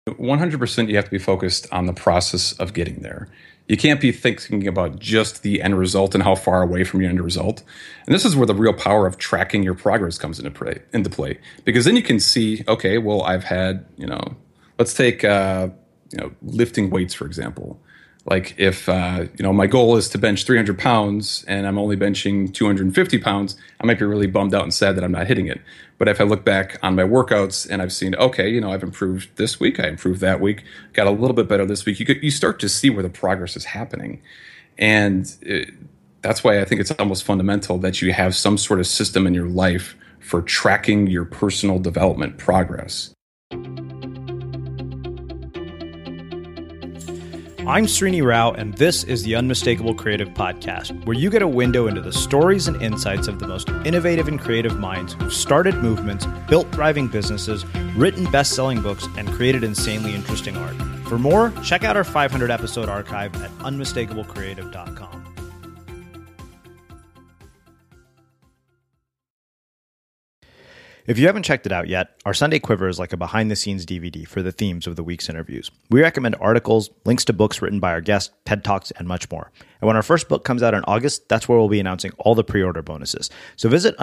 100% you have to be focused on the process of getting there. You can't be thinking about just the end result and how far away from your end result. And this is where the real power of tracking your progress comes into play. Because then you can see, okay, well, I've had, let's take, lifting weights, for example. Like if, my goal is to bench 300 pounds and I'm only benching 250 pounds, I might be really bummed out and sad that I'm not hitting it. But if I look back on my workouts and I've seen, okay, I've improved this week, I improved that week, got a little bit better this week, you start to see where the progress is happening. And that's why I think it's almost fundamental that you have some sort of system in your life for tracking your personal development progress. I'm Srini Rao, and this is the Unmistakable Creative Podcast, where you get a window into the stories and insights of the most innovative and creative minds who've started movements, built thriving businesses, written best-selling books, and created insanely interesting art. For more, check out our 500-episode archive at unmistakablecreative.com. If you haven't checked it out yet, our Sunday Quiver is like a behind-the-scenes DVD for the themes of the week's interviews. We recommend articles, links to books written by our guests, TED Talks, and much more. And when our first book comes out in August, that's where we'll be announcing all the pre-order bonuses. So visit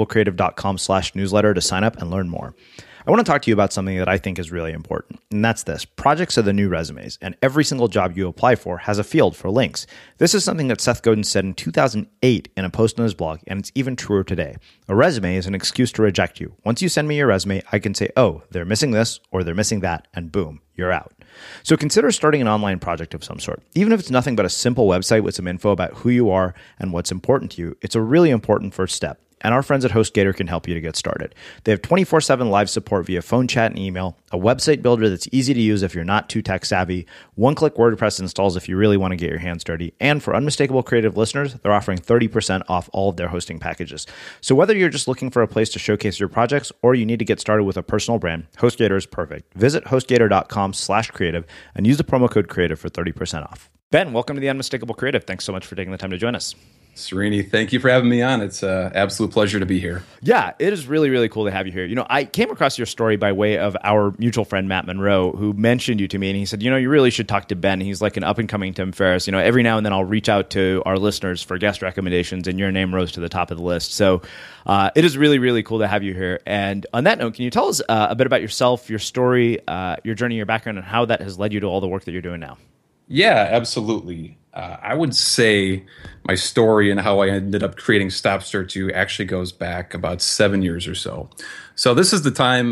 unmistakablecreative.com/newsletter to sign up and learn more. I want to talk to you about something that I think is really important, and that's this. Projects are the new resumes, and every single job you apply for has a field for links. This is something that Seth Godin said in 2008 in a post on his blog, and it's even truer today. A resume is an excuse to reject you. Once you send me your resume, I can say, oh, they're missing this, or they're missing that, and boom, you're out. So consider starting an online project of some sort. Even if it's nothing but a simple website with some info about who you are and what's important to you, it's a really important first step. And our friends at HostGator can help you to get started. They have 24/7 live support via phone chat and email, a website builder that's easy to use if you're not too tech savvy, one-click WordPress installs if you really want to get your hands dirty, and for Unmistakable Creative listeners, they're offering 30% off all of their hosting packages. So whether you're just looking for a place to showcase your projects or you need to get started with a personal brand, HostGator is perfect. Visit hostgator.com/creative and use the promo code creative for 30% off. Ben, welcome to the Unmistakable Creative. Thanks so much for taking the time to join us. Srini, thank you for having me on. It's an absolute pleasure to be here. Yeah, it is really, really cool to have you here. I came across your story by way of our mutual friend, Matt Monroe, who mentioned you to me, and he said, you really should talk to Ben. He's like an up-and-coming Tim Ferriss. Every now and then I'll reach out to our listeners for guest recommendations, and your name rose to the top of the list. So it is really, really cool to have you here. And on that note, can you tell us a bit about yourself, your story, your journey, your background, and how that has led you to all the work that you're doing now? Yeah, absolutely. I would say my story and how I ended up creating StopStart actually goes back about 7 years or so. So this is the time,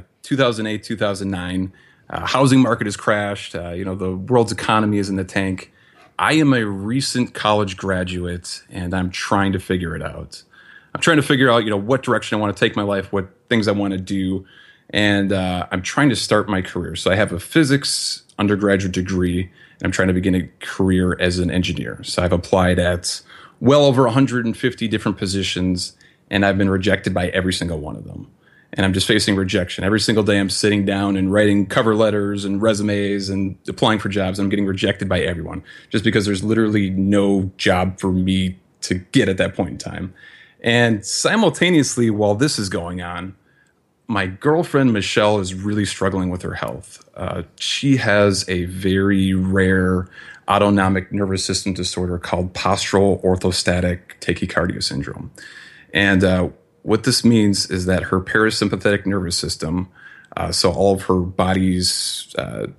2008, 2009. Housing market has crashed. The world's economy is in the tank. I am a recent college graduate, and I'm trying to figure it out. I'm trying to figure out, what direction I want to take my life, what things I want to do, and I'm trying to start my career. So I have a physics undergraduate degree, and I'm trying to begin a career as an engineer. So I've applied at well over 150 different positions, and I've been rejected by every single one of them. And I'm just facing rejection. Every single day I'm sitting down and writing cover letters and resumes and applying for jobs. I'm getting rejected by everyone just because there's literally no job for me to get at that point in time. And simultaneously, while this is going on, my girlfriend, Michelle, is really struggling with her health. She has a very rare autonomic nervous system disorder called postural orthostatic tachycardia syndrome. And what this means is that her parasympathetic nervous system, so all of her body's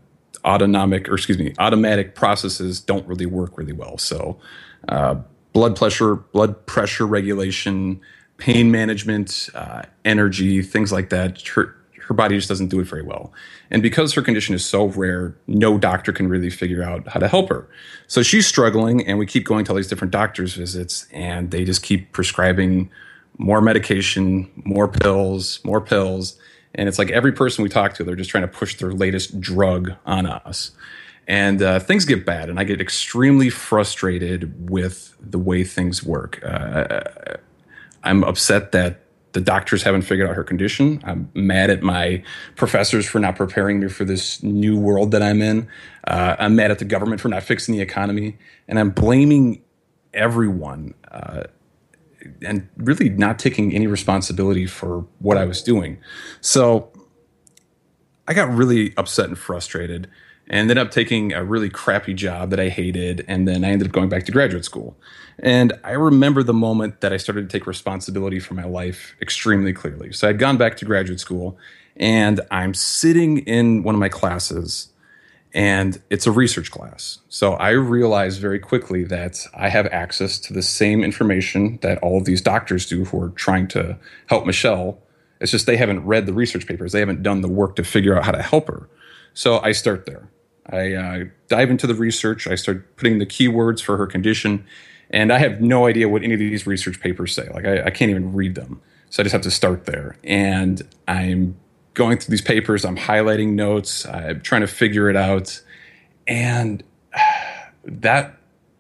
automatic processes don't really work really well. So blood pressure regulation, pain management, energy, things like that. Her body just doesn't do it very well. And because her condition is so rare, no doctor can really figure out how to help her. So she's struggling, and we keep going to all these different doctor's visits, and they just keep prescribing more medication, more pills. And it's like every person we talk to, they're just trying to push their latest drug on us. And things get bad, and I get extremely frustrated with the way things work. I'm upset that the doctors haven't figured out her condition. I'm mad at my professors for not preparing me for this new world that I'm in. I'm mad at the government for not fixing the economy. And I'm blaming everyone and really not taking any responsibility for what I was doing. So I got really upset and frustrated and ended up taking a really crappy job that I hated. And then I ended up going back to graduate school. And I remember the moment that I started to take responsibility for my life extremely clearly. So I'd gone back to graduate school and I'm sitting in one of my classes and it's a research class. So I realized very quickly that I have access to the same information that all of these doctors do who are trying to help Michelle. It's just they haven't read the research papers. They haven't done the work to figure out how to help her. So I start there. I dive into the research. I start putting the keywords for her condition. And I have no idea what any of these research papers say. Like I can't even read them. So I just have to start there. And I'm going through these papers. I'm highlighting notes. I'm trying to figure it out. And that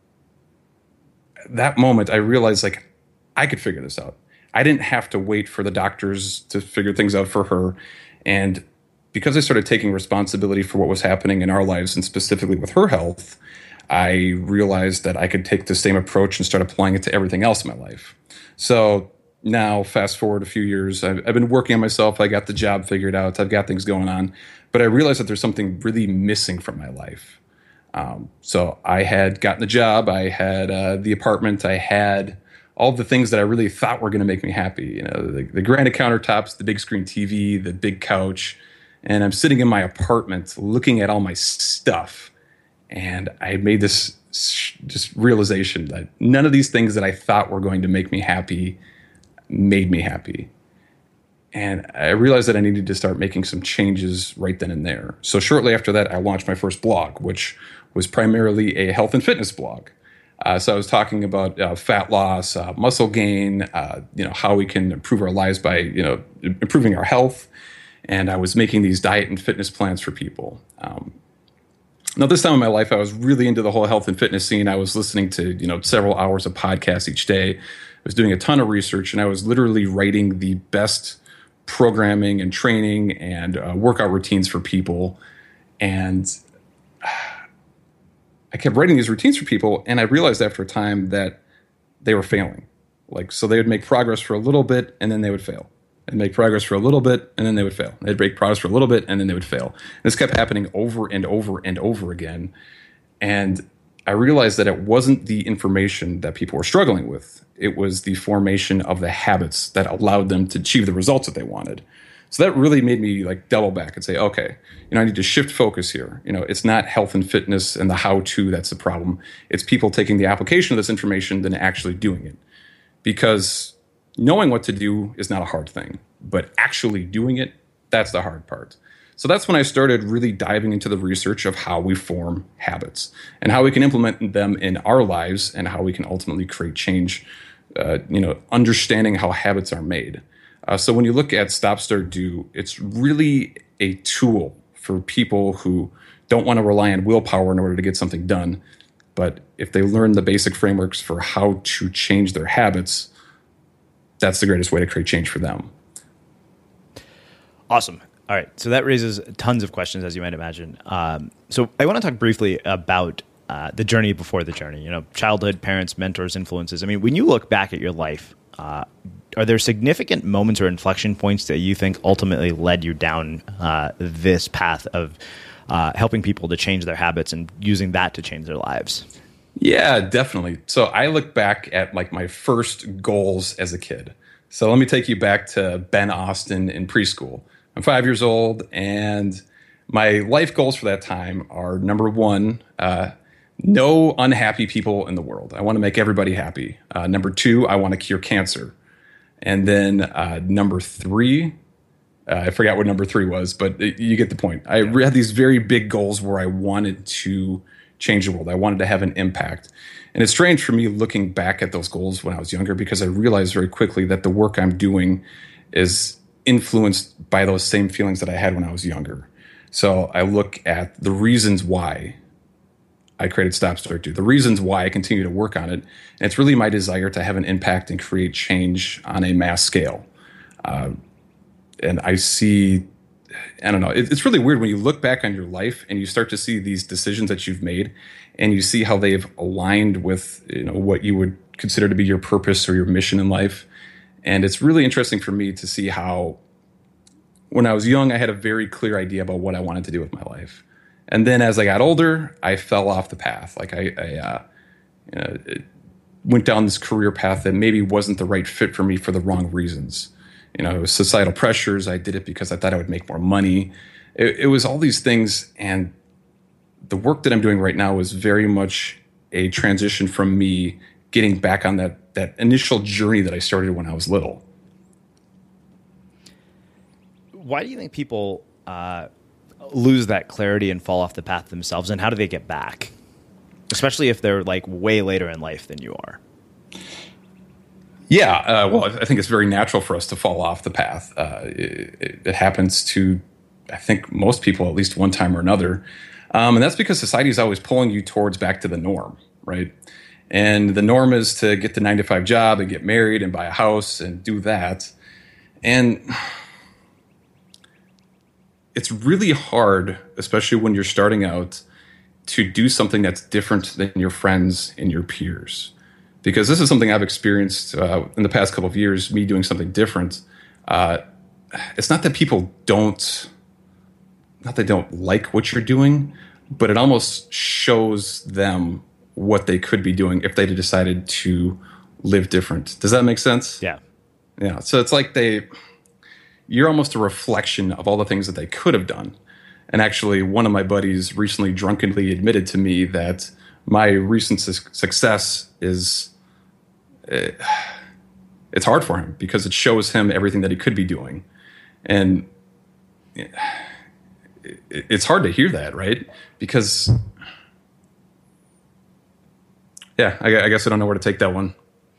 moment, I realized like I could figure this out. I didn't have to wait for the doctors to figure things out for her. And because I started taking responsibility for what was happening in our lives and specifically with her health, I realized that I could take the same approach and start applying it to everything else in my life. So now, fast forward a few years, I've been working on myself. I got the job figured out. I've got things going on. But I realized that there's something really missing from my life. So I had gotten the job. I had the apartment. I had all the things that I really thought were going to make me happy. You know, the granite countertops, the big screen TV, the big couch. And I'm sitting in my apartment looking at all my stuff. And I made this just realization that none of these things that I thought were going to make me happy made me happy. And I realized that I needed to start making some changes right then and there. So shortly after that, I launched my first blog, which was primarily a health and fitness blog. So I was talking about fat loss, muscle gain, how we can improve our lives by, improving our health. And I was making these diet and fitness plans for people. Now, this time in my life, I was really into the whole health and fitness scene. I was listening to, several hours of podcasts each day. I was doing a ton of research, and I was literally writing the best programming and training and workout routines for people. And I kept writing these routines for people, and I realized after a time that they were failing. So they would make progress for a little bit, and then they would fail. They'd make progress for a little bit, and then they would fail. They'd make progress for a little bit, and then they would fail. And this kept happening over and over and over again. And I realized that it wasn't the information that people were struggling with. It was the formation of the habits that allowed them to achieve the results that they wanted. So that really made me double back and say, okay, I need to shift focus here. It's not health and fitness and the how-to that's the problem. It's people taking the application of this information than actually doing it. Because knowing what to do is not a hard thing, but actually doing it, that's the hard part. So that's when I started really diving into the research of how we form habits and how we can implement them in our lives and how we can ultimately create change, understanding how habits are made. So when you look at Stop, Start, Do, it's really a tool for people who don't want to rely on willpower in order to get something done. But if they learn the basic frameworks for how to change their habits, that's the greatest way to create change for them. Awesome. All right. So that raises tons of questions, as you might imagine. So I want to talk briefly about the journey before the journey, childhood, parents, mentors, influences. I mean, when you look back at your life, are there significant moments or inflection points that you think ultimately led you down this path of helping people to change their habits and using that to change their lives? Yeah, definitely. So I look back at my first goals as a kid. So let me take you back to Ben Austin in preschool. I'm 5 years old, and my life goals for that time are, number one, no unhappy people in the world. I want to make everybody happy. Number two, I want to cure cancer. And then number three, I forgot what number three was, but you get the point. I had these very big goals where I wanted to change the world. I wanted to have an impact. And it's strange for me looking back at those goals when I was younger, because I realized very quickly that the work I'm doing is influenced by those same feelings that I had when I was younger. So I look at the reasons why I created Stop, Start, Do, the reasons why I continue to work on it. And it's really my desire to have an impact and create change on a mass scale. And I see, I don't know, it's really weird when you look back on your life and you start to see these decisions that you've made and you see how they've aligned with what you would consider to be your purpose or your mission in life. And it's really interesting for me to see how when I was young, I had a very clear idea about what I wanted to do with my life. And then as I got older, I fell off the path. Like you know, went down this career path that maybe wasn't the right fit for me for the wrong reasons. You know, it was societal pressures. I did it because I thought I would make more money. It was all these things. And the work that I'm doing right now is very much a transition from me getting back on that initial journey that I started when I was little. Why do you think people lose that clarity and fall off the path themselves, and how do they get back? Especially if they're like way later in life than you are. Yeah, well, I think it's very natural for us to fall off the path. It happens to, I think, most people at least one time or another. And that's because society is always pulling you towards back to the norm, right? And the norm is to get the 9-to-5 job and get married and buy a house and do that. And it's really hard, especially when you're starting out, to do something that's different than your friends and your peers. Because this is something I've experienced in the past couple of years, me doing something different. It's not that people don't like what you're doing, but it almost shows them what they could be doing if they decided to live different. Does that make sense? Yeah. Yeah. So it's like you're almost a reflection of all the things that they could have done. And actually, one of my buddies recently drunkenly admitted to me that my recent success is, it's hard for him because it shows him everything that he could be doing. And it's hard to hear that, right? Because, yeah, I guess I don't know where to take that one.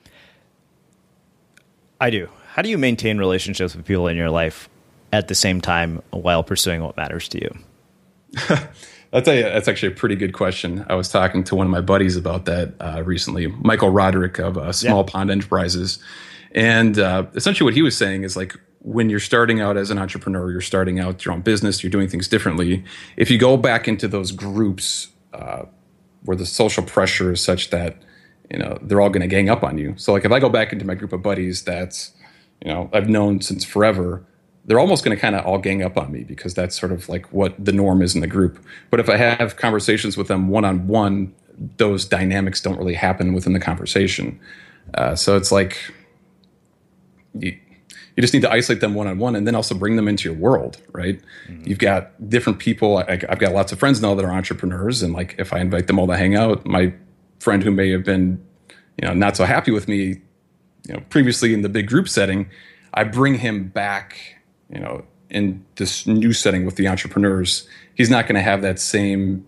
I do. How do you maintain relationships with people in your life at the same time while pursuing what matters to you? I'll tell you, that's actually a pretty good question. I was talking to one of my buddies about that recently, Michael Roderick of Small Pond Enterprises. And essentially what he was saying is like, when you're starting out as an entrepreneur, you're starting out your own business, you're doing things differently. If you go back into those groups where the social pressure is such that, you know, they're all going to gang up on you. So like if I go back into my group of buddies that's, you know, I've known since forever, they're almost going to kind of all gang up on me because that's sort of like what the norm is in the group. But if I have conversations with them one-on-one, those dynamics don't really happen within the conversation. So it's like you just need to isolate them one-on-one and then also bring them into your world, right? Mm-hmm. You've got different people. I've got lots of friends now that are entrepreneurs. And like if I invite them all to hang out, my friend who may have been, you know, not so happy with me, you know, previously in the big group setting, I bring him back, you know, in this new setting with the entrepreneurs. He's not going to have that same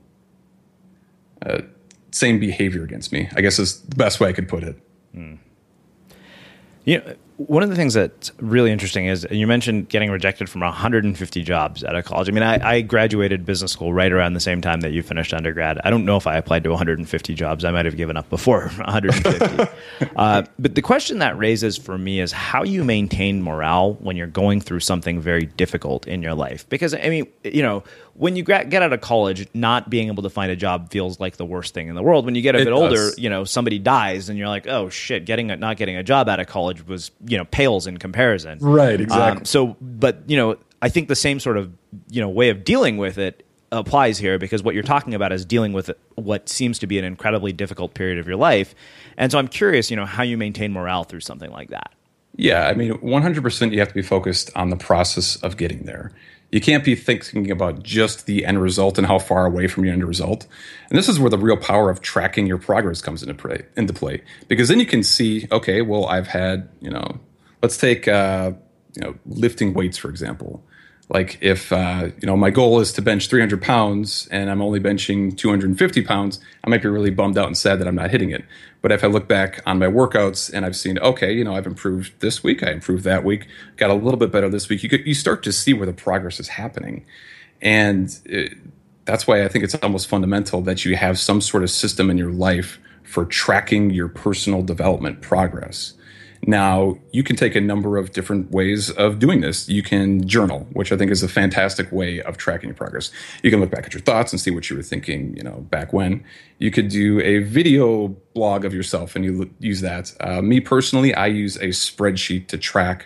behavior against me, I guess is the best way I could put it. Mm. You know, one of the things that's really interesting is you mentioned getting rejected from 150 jobs out of college. I mean, I graduated business school right around the same time that you finished undergrad. I don't know if I applied to 150 jobs. I might have given up before 150. But the question that raises for me is how you maintain morale when you're going through something very difficult in your life. Because, I mean, you know, when you get out of college, not being able to find a job feels like the worst thing in the world. When you get a bit older, you know, somebody dies and you're like, oh shit, not getting a job out of college was, you know, pales in comparison. Right, exactly. But, you know, I think the same sort of, you know, way of dealing with it applies here because what you're talking about is dealing with what seems to be an incredibly difficult period of your life. And so I'm curious, you know, how you maintain morale through something like that. Yeah, I mean, 100% you have to be focused on the process of getting there. You can't be thinking about just the end result and how far away from your end result. And this is where the real power of tracking your progress comes into play. Because then you can see, okay, well, I've had, you know, let's take, you know, lifting weights, for example. Like if, you know, my goal is to bench 300 pounds and I'm only benching 250 pounds, I might be really bummed out and sad that I'm not hitting it. But if I look back on my workouts and I've seen, okay, you know, I've improved this week, I improved that week, got a little bit better this week, you start to see where the progress is happening. And that's why I think it's almost fundamental that you have some sort of system in your life for tracking your personal development progress. Now, you can take a number of different ways of doing this. You can journal, which I think is a fantastic way of tracking your progress. You can look back at your thoughts and see what you were thinking, you know, back when. You could do a video blog of yourself and you use that. Me personally, I use a spreadsheet to track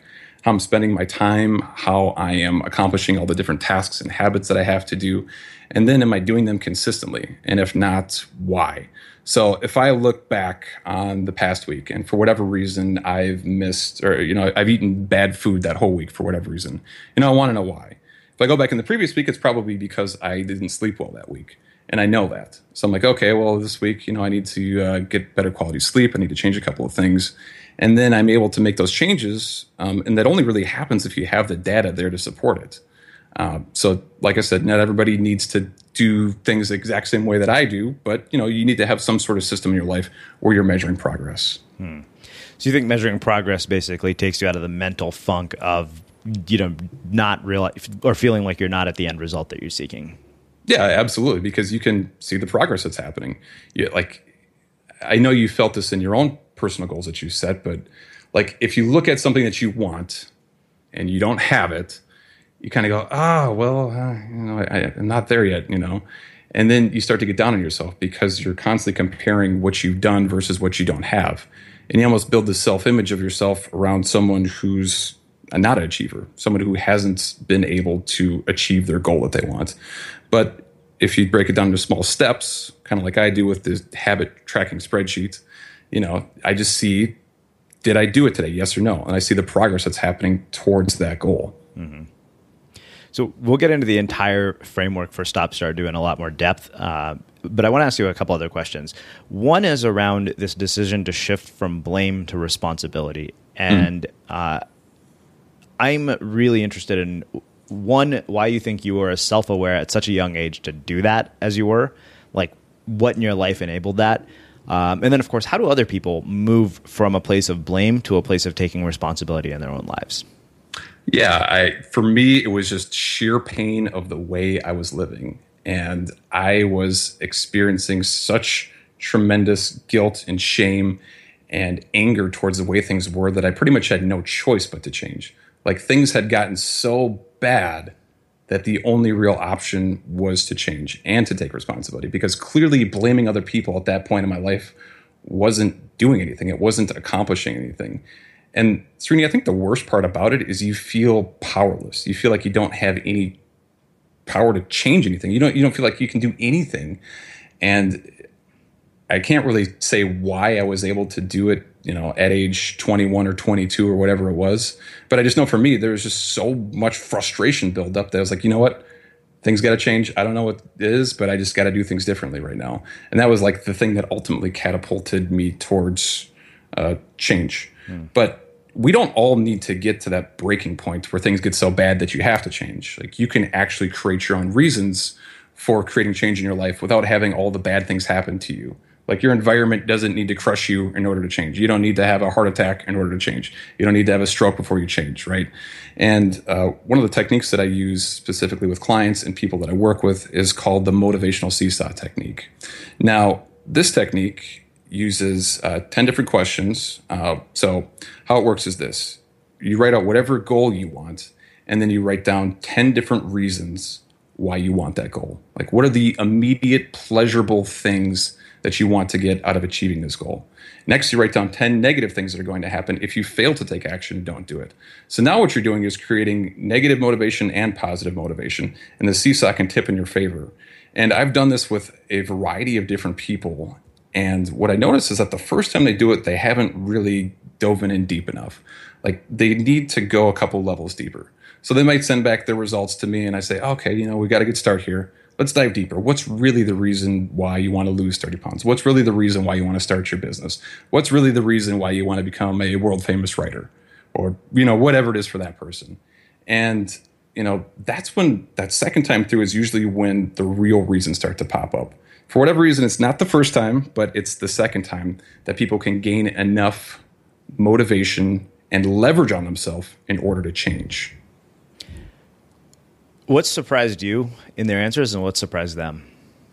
how I'm spending my time, how I am accomplishing all the different tasks and habits that I have to do. And then am I doing them consistently? And if not, why? So if I look back on the past week and for whatever reason I've missed or, I've eaten bad food that whole week for whatever reason, I want to know why. If I go back in the previous week, it's probably because I didn't sleep well that week. And I know that. So I'm like, okay, well, this week, I need to get better quality sleep. I need to change a couple of things. And then I'm able to make those changes. And that only really happens if you have the data there to support it. So like I said, not everybody needs to do things the exact same way that I do, but you need to have some sort of system in your life where you're measuring progress. So you think measuring progress basically takes you out of the mental funk of, not realize or feeling like you're not at the end result that you're seeking? Yeah, absolutely. Because you can see the progress that's happening. I know you felt this in your own personal goals that you set, but like if you look at something that you want and you don't have it, you kind of go, I'm not there yet, and then you start to get down on yourself because you're constantly comparing what you've done versus what you don't have. And you almost build this self-image of yourself around someone who's not an achiever, someone who hasn't been able to achieve their goal that they want. But if you break it down into small steps, kind of like I do with this habit tracking spreadsheet, I just see, did I do it today? Yes or no? And I see the progress that's happening towards that goal. Mm-hmm. So we'll get into the entire framework for StopStart in a lot more depth, but I want to ask you a couple other questions. One is around this decision to shift from blame to responsibility. And I'm really interested in, one, why you think you were as self-aware at such a young age to do that as you were, like what in your life enabled that? And then, of course, how do other people move from a place of blame to a place of taking responsibility in their own lives? Yeah, for me, it was just sheer pain of the way I was living. And I was experiencing such tremendous guilt and shame and anger towards the way things were that I pretty much had no choice but to change. Like things had gotten so bad that the only real option was to change and to take responsibility, because clearly blaming other people at that point in my life wasn't doing anything. It wasn't accomplishing anything. And Srini, I think the worst part about it is you feel powerless. You feel like you don't have any power to change anything. You don't feel like you can do anything. And I can't really say why I was able to do it, at age 21 or 22 or whatever it was. But I just know for me, there was just so much frustration built up that I was like, you know what? Things got to change. I don't know what it is, but I just got to do things differently right now. And that was like the thing that ultimately catapulted me towards change. But we don't all need to get to that breaking point where things get so bad that you have to change. Like you can actually create your own reasons for creating change in your life without having all the bad things happen to you. Like your environment doesn't need to crush you in order to change. You don't need to have a heart attack in order to change. You don't need to have a stroke before you change, right? And one of the techniques that I use specifically with clients and people that I work with is called the motivational seesaw technique. Now, this technique uses 10 different questions. So how it works is this. You write out whatever goal you want, and then you write down 10 different reasons why you want that goal. Like, what are the immediate pleasurable things that you want to get out of achieving this goal? Next, you write down 10 negative things that are going to happen if you fail to take action, don't do it. So now what you're doing is creating negative motivation and positive motivation, and the seesaw can tip in your favor. And I've done this with a variety of different people. And what I notice is that the first time they do it, they haven't really dove in deep enough. Like they need to go a couple levels deeper. So they might send back their results to me and I say, okay, we got a good start here. Let's dive deeper. What's really the reason why you want to lose 30 pounds? What's really the reason why you want to start your business? What's really the reason why you want to become a world famous writer? Or, whatever it is for that person. And, that's when that second time through is usually when the real reasons start to pop up. For whatever reason, it's not the first time, but it's the second time that people can gain enough motivation and leverage on themselves in order to change. What surprised you in their answers and what surprised them?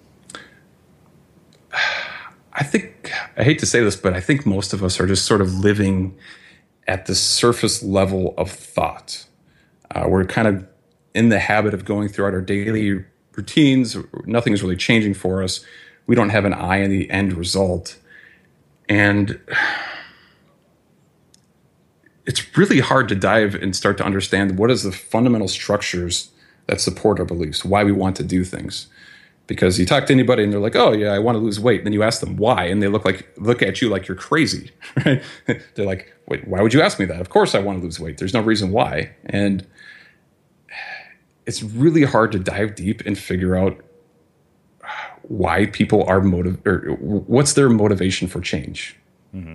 I hate to say this, but I think most of us are just sort of living at the surface level of thought. We're kind of in the habit of going throughout our daily routines. Nothing is really changing for us. We don't have an eye on the end result. And it's really hard to dive and start to understand what is the fundamental structures that support our beliefs, why we want to do things. Because you talk to anybody and they're like, oh yeah, I want to lose weight. And then you ask them why, and they look at you like you're crazy, right? They're like, wait, why would you ask me that? Of course I want to lose weight. There's no reason why. And it's really hard to dive deep and figure out why people are or what's their motivation for change. Mm-hmm.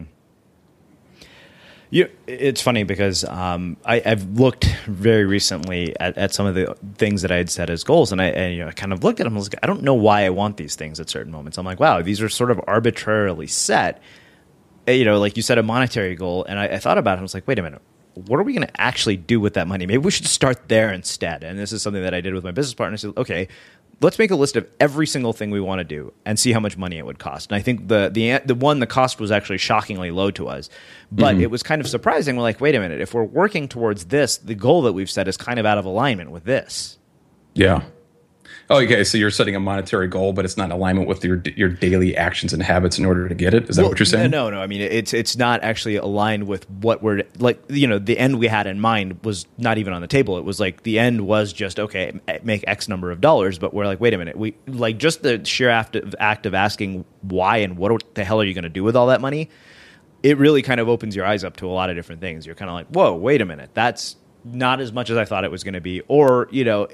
It's funny because I've looked very recently at some of the things that I had set as goals, and I kind of looked at them and was like, I don't know why I want these things at certain moments. I'm like, wow, these are sort of arbitrarily set. Like you said, a monetary goal, and I thought about it and I was like, wait a minute, what are we going to actually do with that money? Maybe we should start there instead. And this is something that I did with my business partner. I said, okay, let's make a list of every single thing we want to do and see how much money it would cost. And I think the cost was actually shockingly low to us, but it was kind of surprising. We're like, wait a minute, if we're working towards this, the goal that we've set is kind of out of alignment with this. Yeah. Oh, okay. So you're setting a monetary goal, but it's not in alignment with your daily actions and habits in order to get it. Is that what you're saying? No. I mean, it's not actually aligned with what we're like. The end we had in mind was not even on the table. It was like the end was just okay, make X number of dollars. But we're like, wait a minute, we like just the sheer act of asking why and what the hell are you going to do with all that money? It really kind of opens your eyes up to a lot of different things. You're kind of like, whoa, wait a minute, that's not as much as I thought it was going to be, or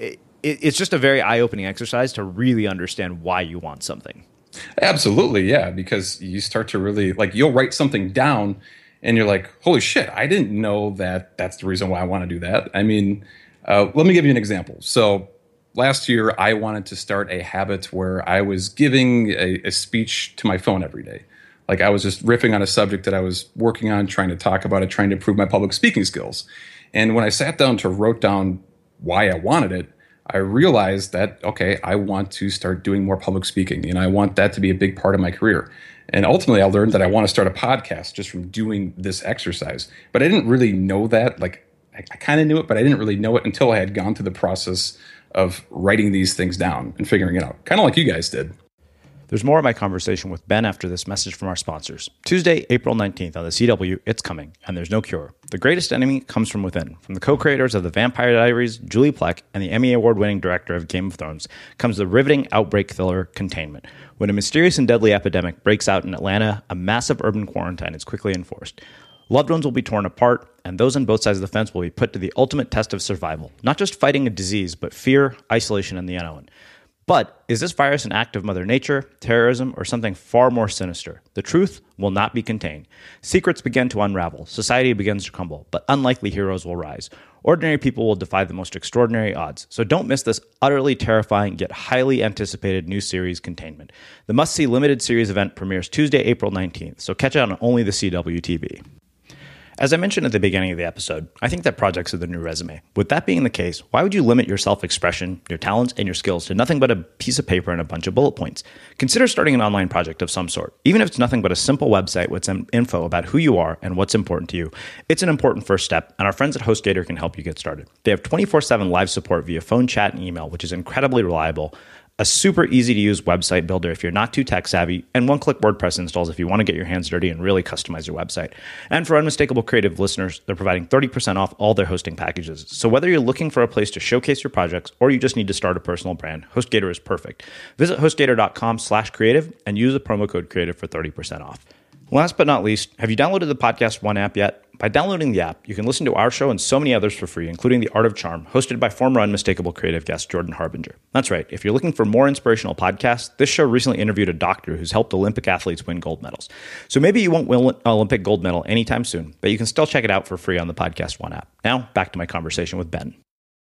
It's just a very eye-opening exercise to really understand why you want something. Absolutely, yeah, because you start to really, you'll write something down and you're like, holy shit, I didn't know that that's the reason why I want to do that. I mean, let me give you an example. So last year, I wanted to start a habit where I was giving a speech to my phone every day. Like I was just riffing on a subject that I was working on, trying to talk about it, trying to improve my public speaking skills. And when I sat down to wrote down why I wanted it, I realized that, okay, I want to start doing more public speaking, and I want that to be a big part of my career. And ultimately, I learned that I want to start a podcast just from doing this exercise. But I didn't really know that. I kind of knew it, but I didn't really know it until I had gone through the process of writing these things down and figuring it out, kind of like you guys did. There's more of my conversation with Ben after this message from our sponsors. Tuesday, April 19th on the CW, it's coming, and there's no cure. The greatest enemy comes from within. From the co-creators of The Vampire Diaries, Julie Plec, and the Emmy Award-winning director of Game of Thrones, comes the riveting outbreak thriller Containment. When a mysterious and deadly epidemic breaks out in Atlanta, a massive urban quarantine is quickly enforced. Loved ones will be torn apart, and those on both sides of the fence will be put to the ultimate test of survival. Not just fighting a disease, but fear, isolation, and the unknown. But is this virus an act of Mother Nature, terrorism, or something far more sinister? The truth will not be contained. Secrets begin to unravel. Society begins to crumble, but unlikely heroes will rise. Ordinary people will defy the most extraordinary odds. So don't miss this utterly terrifying yet highly anticipated new series, Containment. The must-see limited series event premieres Tuesday, April 19th, so catch it on only the CW TV. As I mentioned at the beginning of the episode, I think that projects are the new resume. With that being the case, why would you limit your self-expression, your talents, and your skills to nothing but a piece of paper and a bunch of bullet points? Consider starting an online project of some sort. Even if it's nothing but a simple website with some info about who you are and what's important to you, it's an important first step, and our friends at HostGator can help you get started. They have 24/7 live support via phone, chat, and email, which is incredibly reliable, a super easy-to-use website builder if you're not too tech-savvy, and one-click WordPress installs if you want to get your hands dirty and really customize your website. And for Unmistakable Creative listeners, they're providing 30% off all their hosting packages. So whether you're looking for a place to showcase your projects or you just need to start a personal brand, HostGator is perfect. Visit HostGator.com/creative and use the promo code creative for 30% off. Last but not least, have you downloaded the Podcast One app yet? By downloading the app, you can listen to our show and so many others for free, including The Art of Charm, hosted by former Unmistakable Creative guest Jordan Harbinger. That's right. If you're looking for more inspirational podcasts, this show recently interviewed a doctor who's helped Olympic athletes win gold medals. So maybe you won't win an Olympic gold medal anytime soon, but you can still check it out for free on the Podcast One app. Now, back to my conversation with Ben.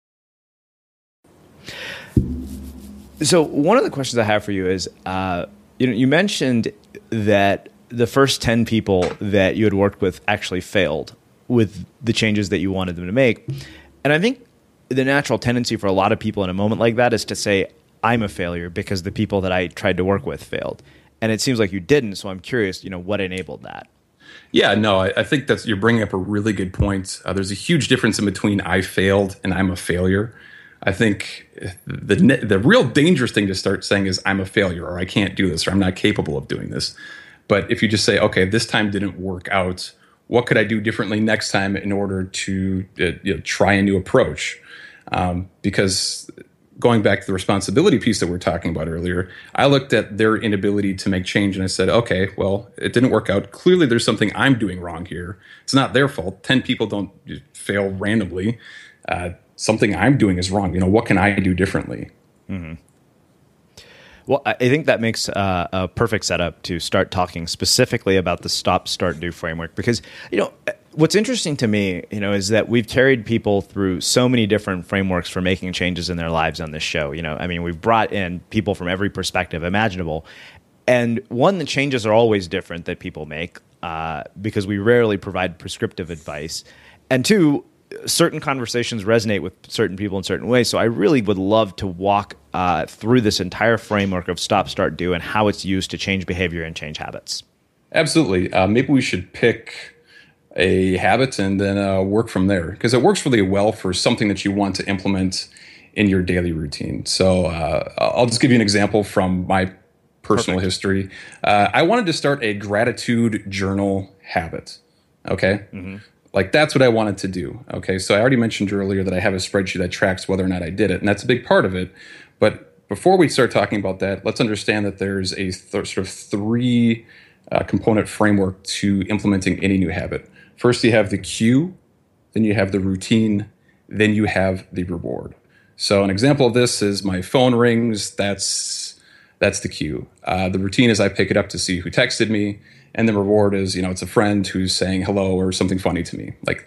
So one of the questions I have for you is, you mentioned that the first 10 people that you had worked with actually failed with the changes that you wanted them to make. And I think the natural tendency for a lot of people in a moment like that is to say, I'm a failure because the people that I tried to work with failed. And it seems like you didn't. So I'm curious, what enabled that? Yeah, no, I think you're bringing up a really good point. There's a huge difference in between I failed and I'm a failure. I think the real dangerous thing to start saying is I'm a failure, or I can't do this, or I'm not capable of doing this. But if you just say, okay, this time didn't work out, what could I do differently next time in order to try a new approach? Because going back to the responsibility piece that we were talking about earlier, I looked at their inability to make change and I said, okay, well, it didn't work out. Clearly, there's something I'm doing wrong here. It's not their fault. 10 people don't fail randomly. Something I'm doing is wrong. What can I do differently? Mm-hmm. Well, I think that makes a perfect setup to start talking specifically about the stop, start, do framework. Because, what's interesting to me, is that we've carried people through so many different frameworks for making changes in their lives on this show. We've brought in people from every perspective imaginable. And one, the changes are always different that people make because we rarely provide prescriptive advice. And two, certain conversations resonate with certain people in certain ways. So I really would love to walk through this entire framework of stop, start, do, and how it's used to change behavior and change habits. Absolutely. Maybe we should pick a habit and then work from there, because it works really well for something that you want to implement in your daily routine. So I'll just give you an example from my personal history. I wanted to start a gratitude journal habit. Okay. Mm-hmm. Like that's what I wanted to do. Okay. So I already mentioned earlier that I have a spreadsheet that tracks whether or not I did it. And that's a big part of it. But before we start talking about that, let's understand that there's a sort of three component framework to implementing any new habit. First, you have the cue, then you have the routine, then you have the reward. So an example of this is my phone rings. That's the cue. The routine is I pick it up to see who texted me. And the reward is, it's a friend who's saying hello or something funny to me. Like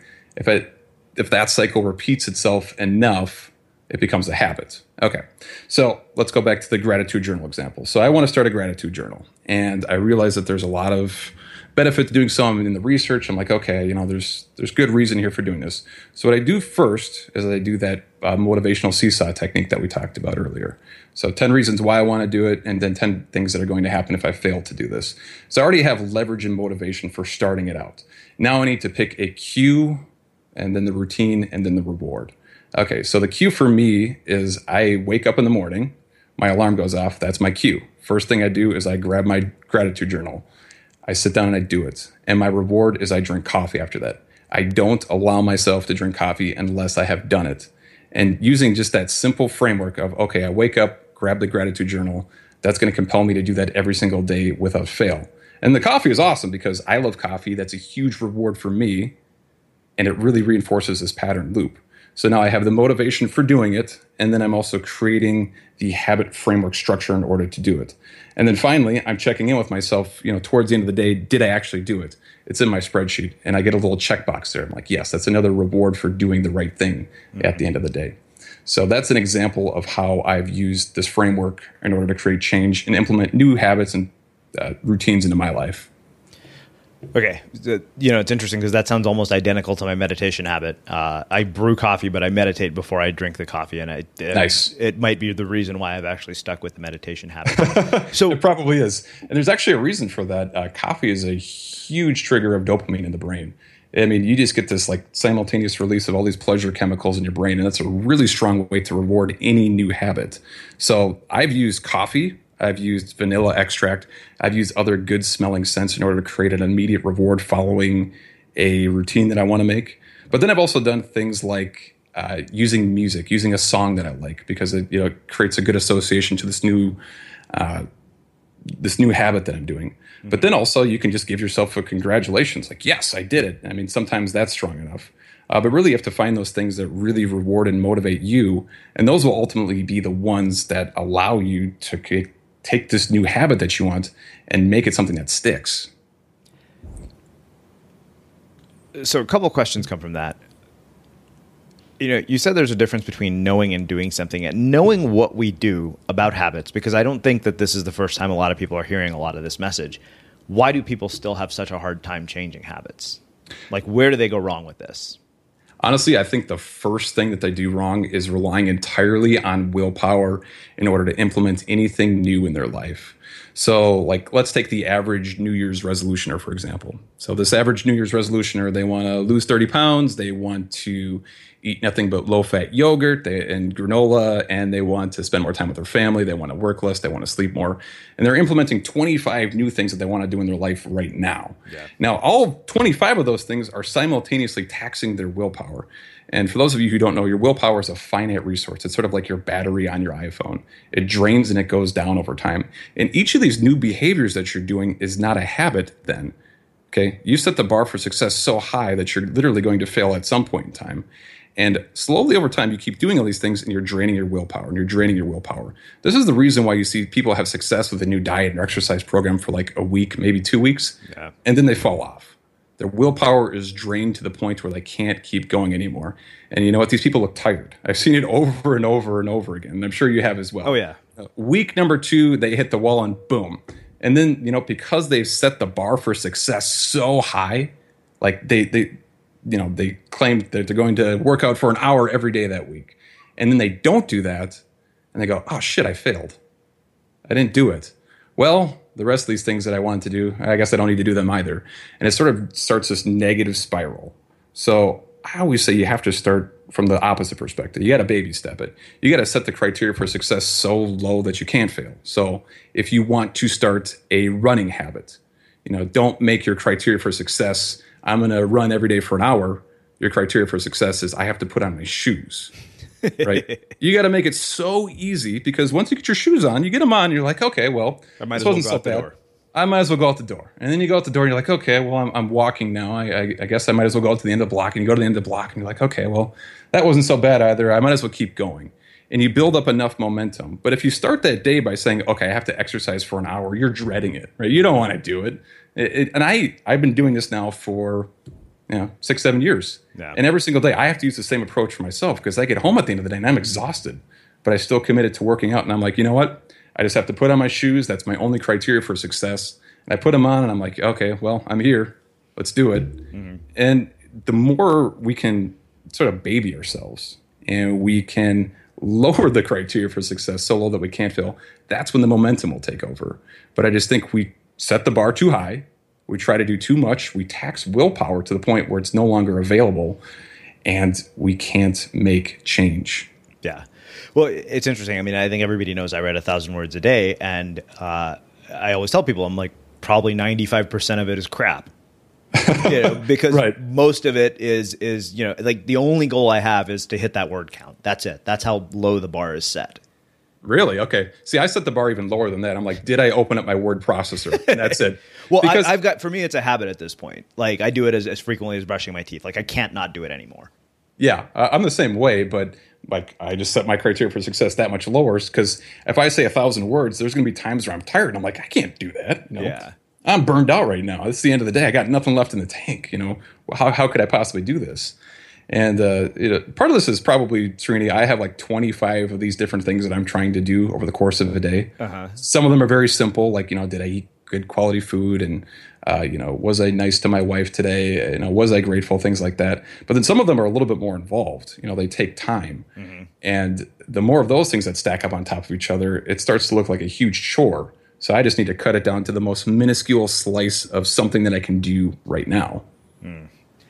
if that cycle repeats itself enough, it becomes a habit. Okay. So let's go back to the gratitude journal example. So I want to start a gratitude journal, and I realize that there's a lot of benefit to doing so. I'm in the research. I'm like, okay, there's good reason here for doing this. So what I do first is I do that motivational seesaw technique that we talked about earlier. So 10 reasons why I want to do it, and then 10 things that are going to happen if I fail to do this. So I already have leverage and motivation for starting it out. Now I need to pick a cue, and then the routine, and then the reward. Okay, so the cue for me is I wake up in the morning, my alarm goes off, that's my cue. First thing I do is I grab my gratitude journal. I sit down and I do it. And my reward is I drink coffee after that. I don't allow myself to drink coffee unless I have done it. And using just that simple framework of, okay, I wake up, grab the gratitude journal, that's going to compel me to do that every single day without fail. And the coffee is awesome because I love coffee. That's a huge reward for me. And it really reinforces this pattern loop. So now I have the motivation for doing it, and then I'm also creating the habit framework structure in order to do it. And then finally, I'm checking in with myself, towards the end of the day, did I actually do it? It's in my spreadsheet, and I get a little checkbox there. I'm like, yes, that's another reward for doing the right thing at the end of the day. So that's an example of how I've used this framework in order to create change and implement new habits and routines into my life. Okay. It's interesting because that sounds almost identical to my meditation habit. I brew coffee, but I meditate before I drink the coffee. And nice. It might be the reason why I've actually stuck with the meditation habit. So it probably is. And there's actually a reason for that. Coffee is a huge trigger of dopamine in the brain. I mean, you just get this like simultaneous release of all these pleasure chemicals in your brain. And that's a really strong way to reward any new habit. So I've used coffee. I've used vanilla extract. I've used other good smelling scents in order to create an immediate reward following a routine that I want to make. But then I've also done things like using music, using a song that I like, because it creates a good association to this new habit that I'm doing. Mm-hmm. But then also you can just give yourself a congratulations, like, yes, I did it. I mean, sometimes that's strong enough. But really you have to find those things that really reward and motivate you. And those will ultimately be the ones that allow you to take this new habit that you want and make it something that sticks. So a couple of questions come from that. You said there's a difference between knowing and doing something, and knowing what we do about habits, because I don't think that this is the first time a lot of people are hearing a lot of this message. Why do people still have such a hard time changing habits? Like, where do they go wrong with this? Honestly, I think the first thing that they do wrong is relying entirely on willpower in order to implement anything new in their life. So, like, let's take the average New Year's resolutioner, for example. So this average New Year's resolutioner, they want to lose 30 pounds. They want to eat nothing but low-fat yogurt and granola, and they want to spend more time with their family. They want to work less. They want to sleep more. And they're implementing 25 new things that they want to do in their life right now. Yeah. Now, all 25 of those things are simultaneously taxing their willpower. And for those of you who don't know, your willpower is a finite resource. It's sort of like your battery on your iPhone. It drains and it goes down over time. And each of these new behaviors that you're doing is not a habit then. Okay, you set the bar for success so high that you're literally going to fail at some point in time. And slowly over time, you keep doing all these things and you're draining your willpower and you're draining your willpower. This is the reason why you see people have success with a new diet or exercise program for like a week, maybe 2 weeks, and then they fall off. Their willpower is drained to the point where they can't keep going anymore. And you know what? These people look tired. I've seen it over and over and over again. And I'm sure you have as well. Oh, yeah. Week number 2, they hit the wall and boom. And then, you know, because they've set the bar for success so high, like they claim that they're going to work out for an hour every day that week. And then they don't do that. And they go, oh, shit, I failed. I didn't do it. Well, the rest of these things that I wanted to do, I guess I don't need to do them either. And it sort of starts this negative spiral. So I always say you have to start from the opposite perspective. You got to baby step it. You got to set the criteria for success so low that you can't fail. So if you want to start a running habit, you know, don't make your criteria for success, I'm going to run every day for an hour. Your criteria for success is I have to put on my shoes, right? You got to make it so easy because once you get your shoes on, you get them on, you're like, okay, well, I might as well go out the door. I might as well go out the door. And then you go out the door and you're like, okay, well, I'm walking now. I guess I might as well go out to the end of the block. And you go to the end of the block and you're like, okay, well, that wasn't so bad either. I might as well keep going. And you build up enough momentum. But if you start that day by saying, okay, I have to exercise for an hour, you're dreading it, right? You don't want to do it. And I've been doing this now for 6-7 years. Yeah. And every single day I have to use the same approach for myself because I get home at the end of the day and I'm exhausted. But I still committed to working out. And I'm like, you know what? I just have to put on my shoes. That's my only criteria for success. And I put them on and I'm like, okay, well, I'm here. Let's do it. Mm-hmm. And the more we can sort of baby ourselves and we can lower the criteria for success so low that we can't fail, that's when the momentum will take over. But I just think we set the bar too high. We try to do too much. We tax willpower to the point where it's no longer available and we can't make change. Yeah. Well, it's interesting. I mean, I think everybody knows I write 1,000 words a day, and I always tell people, I'm like, probably 95% of it is crap. Because right. Most of it is like the only goal I have is to hit that word count. That's it. That's how low the bar is set. Really? Okay. See, I set the bar even lower than that. I'm like, did I open up my word processor? And that's it. Well, I've got, for me, it's a habit at this point. Like I do it as frequently as brushing my teeth. Like I can't not do it anymore. Yeah, I'm the same way, but like I just set my criteria for success that much lower because if I say 1,000 words, there's going to be times where I'm tired. And I'm like, I can't do that. You know? Yeah. I'm burned out right now. It's the end of the day. I got nothing left in the tank. You know, how could I possibly do this? And part of this is probably, Srini, I have like 25 of these different things that I'm trying to do over the course of a day. Uh-huh. Some of them are very simple, like, did I eat good quality food? And, was I nice to my wife today? Was I grateful? Things like that. But then some of them are a little bit more involved. They take time. Mm-hmm. And the more of those things that stack up on top of each other, it starts to look like a huge chore. So I just need to cut it down to the most minuscule slice of something that I can do right now. Mm.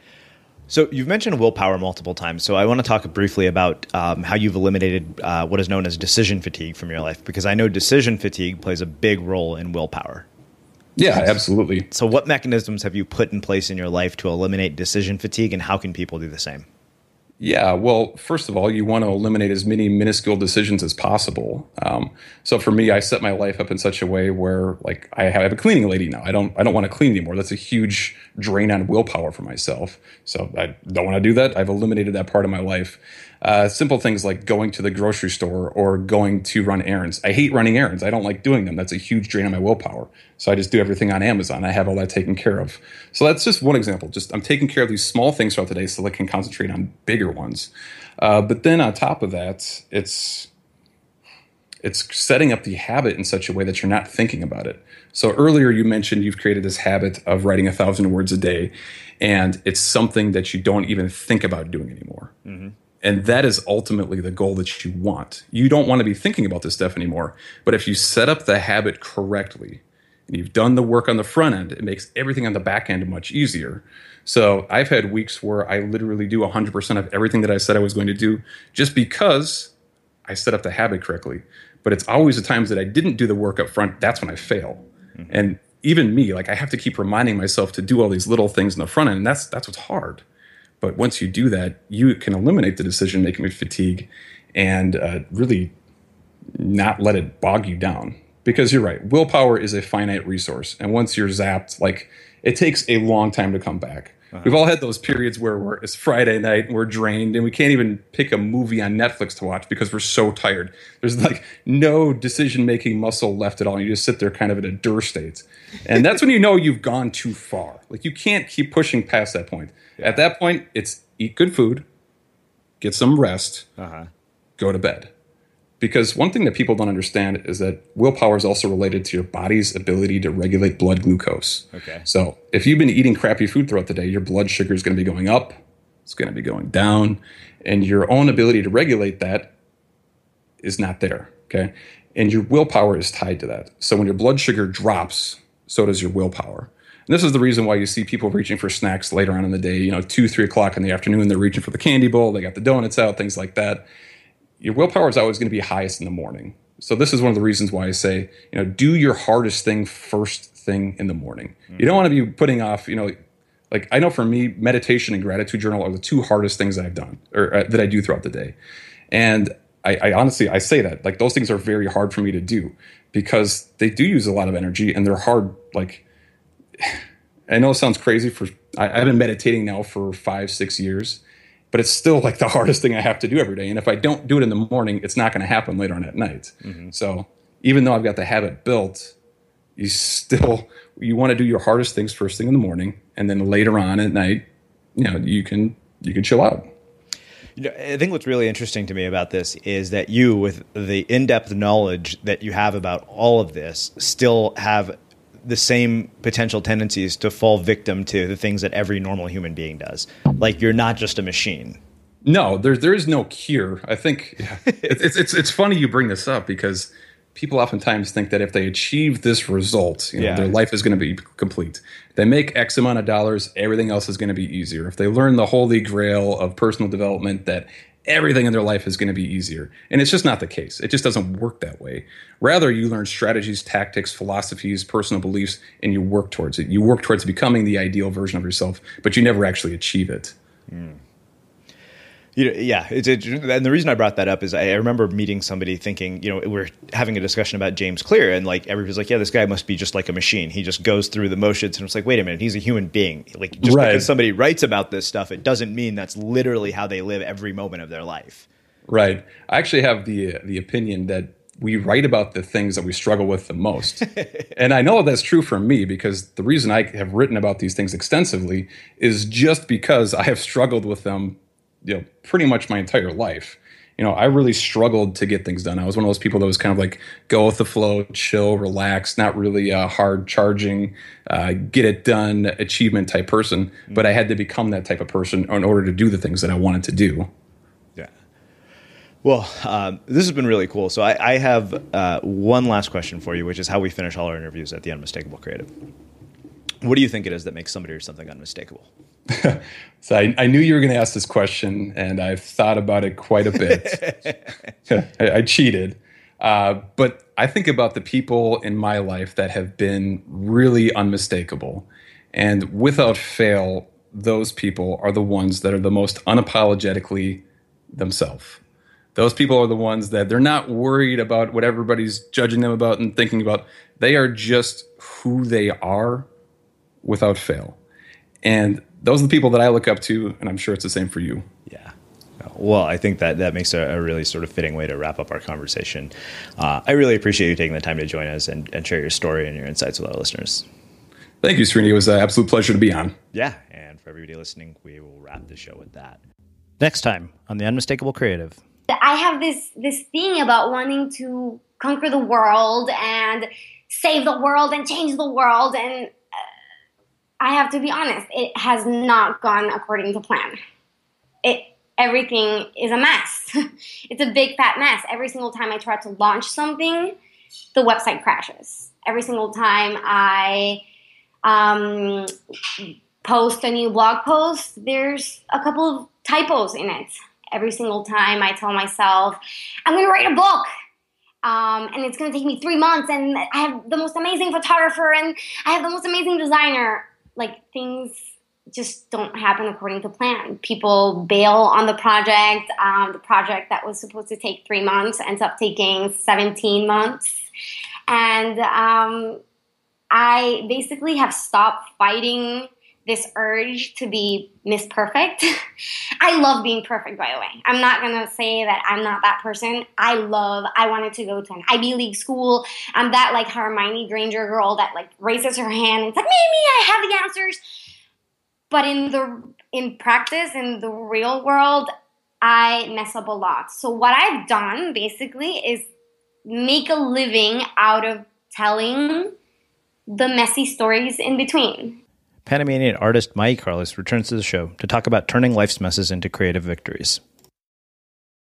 So you've mentioned willpower multiple times. So I want to talk briefly about how you've eliminated what is known as decision fatigue from your life, because I know decision fatigue plays a big role in willpower. Yeah, absolutely. So what mechanisms have you put in place in your life to eliminate decision fatigue, and how can people do the same? Yeah, well, first of all, you want to eliminate as many minuscule decisions as possible. So for me, I set my life up in such a way where, like, I have a cleaning lady now. I don't want to clean anymore. That's a huge drain on willpower for myself. So I don't want to do that. I've eliminated that part of my life. Simple things like going to the grocery store or going to run errands. I hate running errands. I don't like doing them. That's a huge drain on my willpower. So I just do everything on Amazon. I have all that taken care of. So that's just one example. I'm taking care of these small things throughout the day so that I can concentrate on bigger ones. But then on top of that, it's setting up the habit in such a way that you're not thinking about it. So earlier you mentioned you've created this habit of writing 1,000 words a day, and it's something that you don't even think about doing anymore. Mm-hmm. And that is ultimately the goal that you want. You don't want to be thinking about this stuff anymore. But if you set up the habit correctly, and you've done the work on the front end, it makes everything on the back end much easier. So I've had weeks where I literally do 100% of everything that I said I was going to do just because I set up the habit correctly. But it's always the times that I didn't do the work up front, that's when I fail. Mm-hmm. And even me, like I have to keep reminding myself to do all these little things in the front end, and that's what's hard. But once you do that, you can eliminate the decision-making fatigue and really not let it bog you down. Because you're right, willpower is a finite resource. And once you're zapped, like it takes a long time to come back. We've all had those periods where it's Friday night and we're drained and we can't even pick a movie on Netflix to watch because we're so tired. There's like no decision-making muscle left at all. And you just sit there kind of in a dur state. And that's when you know you've gone too far. Like you can't keep pushing past that point. Yeah. At that point, it's eat good food, get some rest, go to bed. Because one thing that people don't understand is that willpower is also related to your body's ability to regulate blood glucose. Okay. So if you've been eating crappy food throughout the day, your blood sugar is going to be going up, it's going to be going down, and your own ability to regulate that is not there. Okay. And your willpower is tied to that. So when your blood sugar drops, so does your willpower. And this is the reason why you see people reaching for snacks later on in the day, 2, 3 o'clock in the afternoon, they're reaching for the candy bowl, they got the donuts out, things like that. Your willpower is always going to be highest in the morning. So this is one of the reasons why I say, do your hardest thing first thing in the morning. Mm-hmm. You don't want to be putting off, like I know for me, meditation and gratitude journal are the two hardest things that I've done or that I do throughout the day. And I honestly, I say that like those things are very hard for me to do because they do use a lot of energy and they're hard. Like I know it sounds crazy I've been meditating now for 5-6 years. But it's still like the hardest thing I have to do every day. And if I don't do it in the morning, it's not going to happen later on at night. Mm-hmm. So even though I've got the habit built, you want to do your hardest things first thing in the morning. And then later on at night, you can chill out. I think what's really interesting to me about this is that you, with the in-depth knowledge that you have about all of this, still have the same potential tendencies to fall victim to the things that every normal human being does. Like you're not just a machine. No, there is no cure. I think it's funny you bring this up because people oftentimes think that if they achieve this result, their life is going to be complete. They make X amount of dollars, everything else is going to be easier. If they learn the holy grail of personal development, that everything in their life is going to be easier. And it's just not the case. It just doesn't work that way. Rather, you learn strategies, tactics, philosophies, personal beliefs, and you work towards it. You work towards becoming the ideal version of yourself, but you never actually achieve it. Mm. And the reason I brought that up is I remember meeting somebody thinking, we're having a discussion about James Clear, and like everybody's like, yeah, this guy must be just like a machine. He just goes through the motions, and it's like, wait a minute, he's a human being. Like just because somebody writes about this stuff, it doesn't mean that's literally how they live every moment of their life. Right. I actually have the opinion that we write about the things that we struggle with the most. And I know that's true for me because the reason I have written about these things extensively is just because I have struggled with them pretty much my entire life. I really struggled to get things done. I was one of those people that was kind of like go with the flow, chill, relax, not really hard charging, get it done, achievement type person. But I had to become that type of person in order to do the things that I wanted to do. Yeah. Well, this has been really cool. So I have one last question for you, which is how we finish all our interviews at the Unmistakable Creative. What do you think it is that makes somebody or something unmistakable? So I knew you were going to ask this question, and I've thought about it quite a bit. I cheated. But I think about the people in my life that have been really unmistakable. And without fail, those people are the ones that are the most unapologetically themselves. Those people are the ones that they're not worried about what everybody's judging them about and thinking about. They are just who they are without fail. And those are the people that I look up to, and I'm sure it's the same for you. Yeah. Well, I think that makes a really sort of fitting way to wrap up our conversation. I really appreciate you taking the time to join us and share your story and your insights with our listeners. Thank you, Srini. It was an absolute pleasure to be on. Yeah, and for everybody listening, we will wrap the show with that. Next time on The Unmistakable Creative. I have this thing about wanting to conquer the world and save the world and change the world, and I have to be honest, it has not gone according to plan. Everything is a mess. It's a big fat mess. Every single time I try to launch something, the website crashes. Every single time I post a new blog post, there's a couple of typos in it. Every single time I tell myself, I'm going to write a book. And it's going to take me 3 months, and I have the most amazing photographer, and I have the most amazing designer. Like, things just don't happen according to plan. People bail on the project. The project that was supposed to take 3 months ends up taking 17 months. And I basically have stopped fighting this urge to be Miss Perfect. I love being perfect, by the way. I'm not going to say that I'm not that person. I wanted to go to an Ivy League school. I'm that like Hermione Granger girl that like raises her hand and it's like, me, I have the answers. But in practice, in the real world, I mess up a lot. So what I've done basically is make a living out of telling the messy stories in between. Panamanian artist Maí Carlos returns to the show to talk about turning life's messes into creative victories.